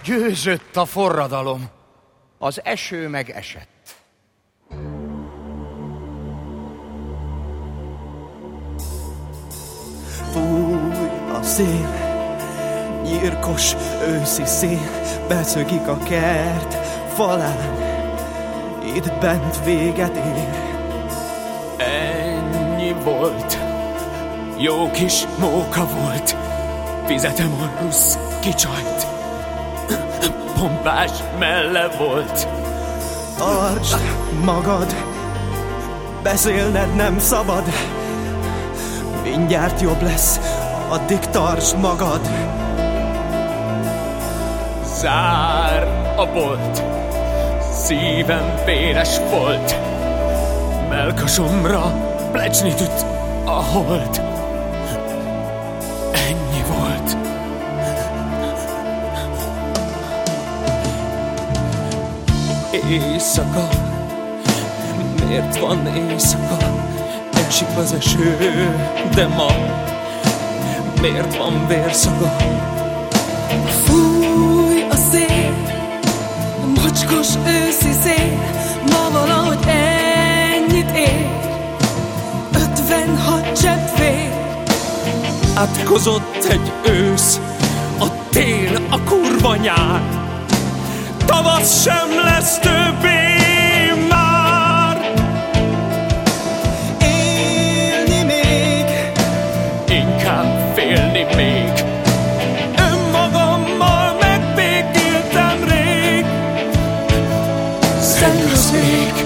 Győzött a forradalom, az eső meg esett. Fúj a szél, nyírkos őszi szél, beszökik a kert falán, itt bent véget ér. Ennyi volt, jó kis móka volt, fizetem a rusz kicsajt, pompás melle volt. Tartsd magad, beszélned nem szabad, mindjárt jobb lesz, addig tartsd magad. Zár a bolt, szívem véres volt, melkasomra plecsnit üt a hold. Ennyi volt. Éjszaka, miért van éjszaka? Esik az eső, de ma miért van vérszaga? Fúj a szél, a mocskos őszi szél, ma valahogy ennyit ér, 56 csepp vér. Átkozott egy ősz, a tél, a kurva nyár, tavasz sem lesz többé már. Élni még, Inkább félni még, önmagammal megbékéltem rég. Szennyez még.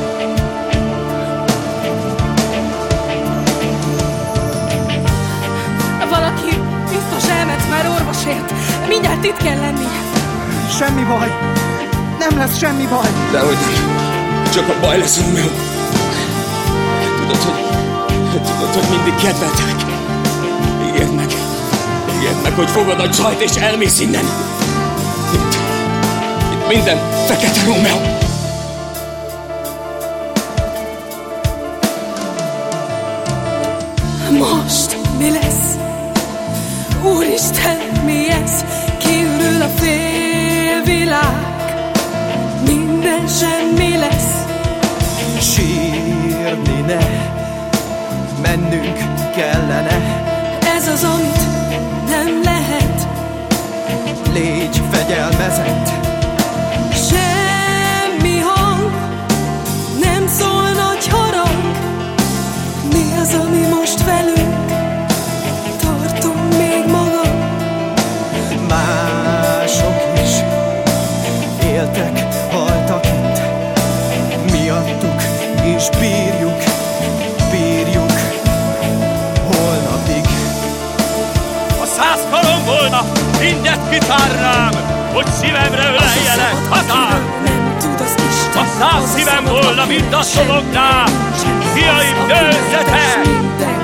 Valaki biztos elment már orvosért, mindjárt itt kell lenni. semmi baj, nem lesz semmi baj. Dehogy csak a baj lesz, Rómeó. Tudod, hogy mindig kedveltelek. Ígérd meg, hogy fogod a csajt és elmész innen. Itt minden fekete, Rómeó. Most mi lesz? Úristen, mi ez? Kiürül a félvilág, minden semmi lesz. Sírni ne, mennünk kellene. Ez az, amit nem lehet. Légy fegyelmezett. Semmi hang, nem szól nagy harang. Mi az, ami most velünk? Tartom még magam. Mások is éltek, haltak itt, miattuk is bírjuk holnapig. Ha 100 karom volna, mindent kitárnám, hogy szívemre öleljenek hazám. Ha 100 szívem volna, mind azt szobognám, fiaim, győzzetek!